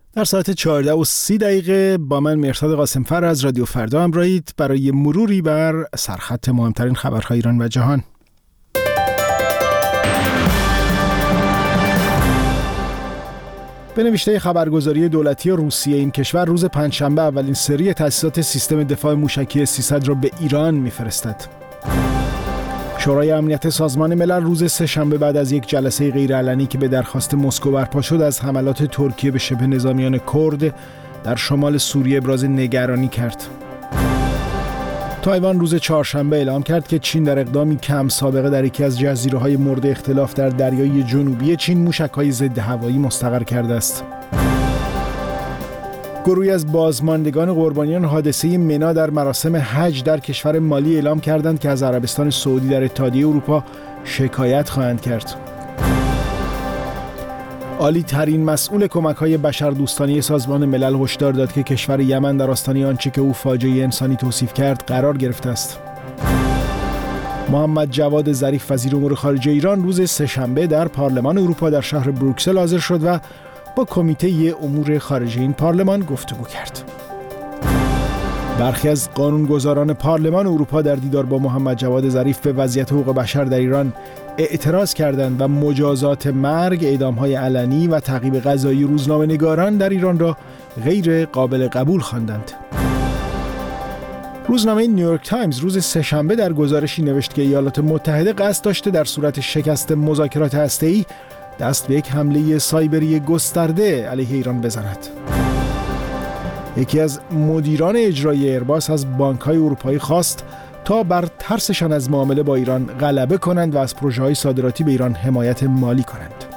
در ساعت 14:30 با من مهرداد قاسمفر از رادیو فردا همراهید برای مروری بر سرخط مهمترین خبرهای ایران و جهان. به نوشته خبرگزاری دولتی روسیه، این کشور روز پنجشنبه اولین سری تاسیسات سیستم دفاع موشکی 300 را به ایران می‌فرستد. شورای امنیت سازمان ملل روز سه‌شنبه بعد از یک جلسه غیرعلنی که به درخواست مسکو برپا شد از حملات ترکیه به شبه نظامیان کرد در شمال سوریه ابراز نگرانی کرد. تایوان روز چهارشنبه اعلام کرد که چین در اقدامی کم سابقه در یکی از جزیره‌های مورد اختلاف در دریای جنوبی چین موشک‌های ضد هوایی مستقر کرده است. گروهی از بازماندگان قربانیان حادثه منا در مراسم حج در کشور مالی اعلام کردند که از عربستان سعودی در اتحادیه اروپا شکایت خواهند کرد. عالی ترین مسئول کمک‌های بشردوستانه سازمان ملل هشدار داد که کشور یمن در آستانه آنچه که او فاجعه انسانی توصیف کرد قرار گرفته است. محمد جواد ظریف وزیر امور خارجه ایران روز سه‌شنبه در پارلمان اروپا در شهر بروکسل حاضر شد و با کمیته امور خارجه این پارلمان گفتگو کرد. برخی از قانونگذاران پارلمان اروپا در دیدار با محمد جواد ظریف به وضعیت حقوق بشر در ایران اعتراض کردند و مجازات مرگ، اعدام‌های علنی و تعقیب قضایی روزنامه‌نگاران در ایران را غیر قابل قبول خواندند. روزنامه نیویورک تایمز روز سه‌شنبه در گزارشی نوشت که ایالات متحده قصد داشته در صورت شکست مذاکرات هسته‌ای دست به یک حمله سایبری گسترده علیه ایران بزند. یکی از مدیران اجرایی ایرباس از بانک‌های اروپایی خواست تا بر ترسشان از معامله با ایران غلبه کنند و از پروژه‌های صادراتی به ایران حمایت مالی کنند.